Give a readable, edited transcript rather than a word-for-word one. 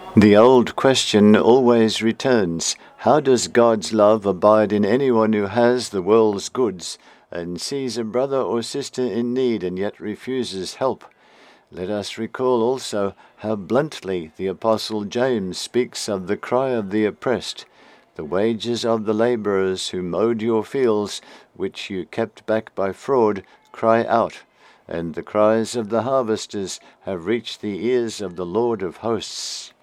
The old question always returns. How does God's love abide in anyone who has the world's goods and sees a brother or sister in need and yet refuses help? Let us recall also how bluntly the Apostle James speaks of the cry of the oppressed. The wages of the labourers who mowed your fields, which you kept back by fraud, cry out, and the cries of the harvesters have reached the ears of the Lord of hosts.